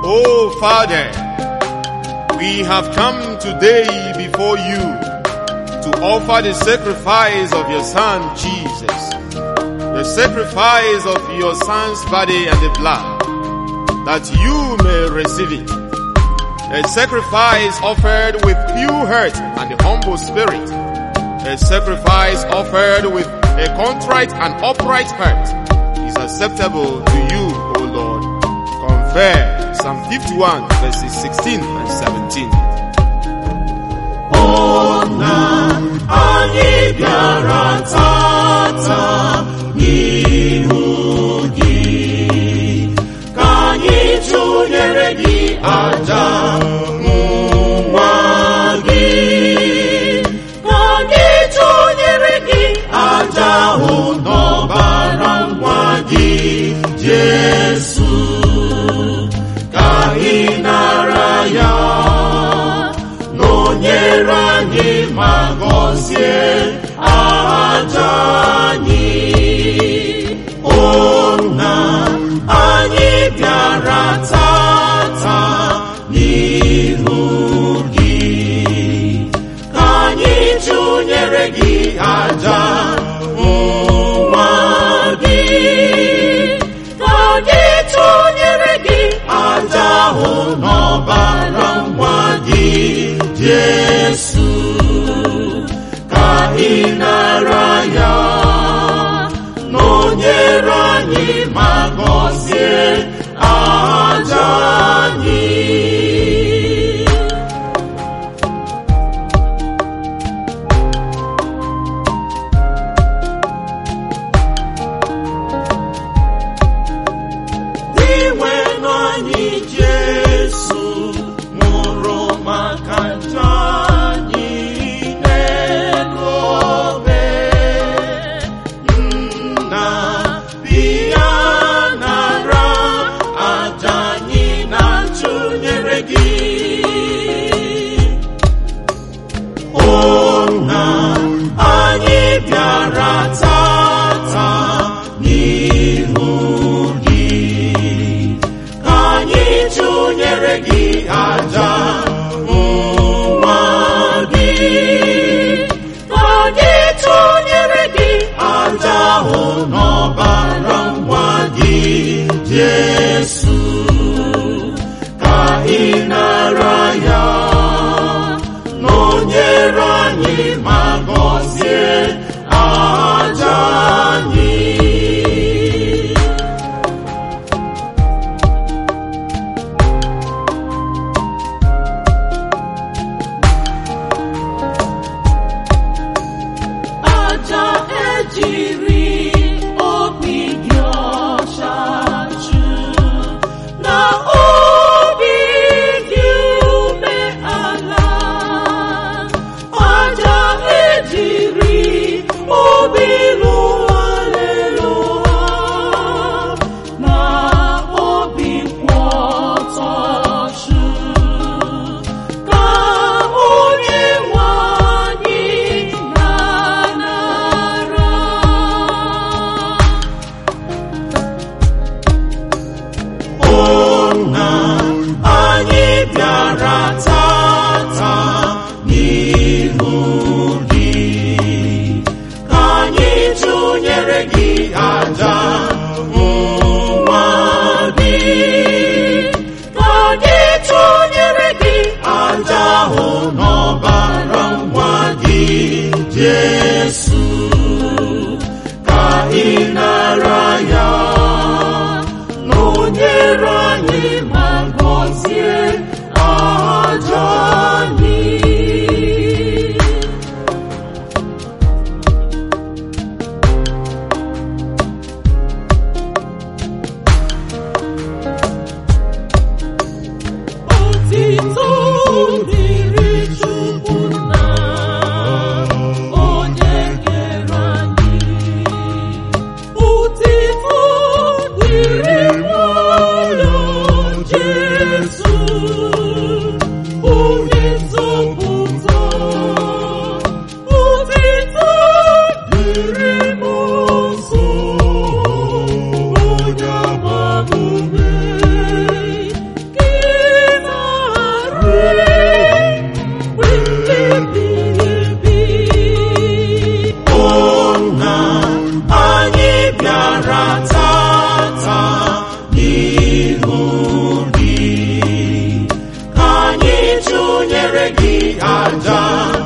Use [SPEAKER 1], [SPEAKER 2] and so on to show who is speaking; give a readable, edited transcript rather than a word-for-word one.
[SPEAKER 1] Oh Father, we have come today before you to offer the sacrifice of your Son Jesus, the sacrifice of your Son's body and the blood, that you may receive it. A sacrifice offered with pure heart and a humble spirit. A sacrifice offered with a contrite and upright heart is acceptable to you, O Lord. Compare Psalm 51 verses 16 and 17.
[SPEAKER 2] Ona anyị bịara tata n'ihu gị, ka anyị tụnyere gị aja nwa gị, ka anyị tụnyere gị aja ahụ n'ọbara nwa gị Jesu, ka anyị nara ya n'onyere anyị ma gọzie aja anyị. O nna, anyị bịara tata n'ihu gị, ka anyị tụnyere gị aja nwa gị, ka anyị tụnyere gị aja ahụ n'ọbara nwa gị Jesu, ka ị nara ya n'onyere anyị ma gọzie aja anyị. Iwe n'anyị Jesu nwụrụ maka njọ anyị n'elu obe, nna bịa nara aja anyị na-atụnyere gị. O nna, anyị bịara tata n'ihu gị, ka anyị tụnyere gị aja nwa gị, ka anyị tụnyere gị aja ahụ n'ọbara nwa gị Jesu, ka ị nara ya n'onyere anyị ma gọzie aja anyị. Aja ejiri aja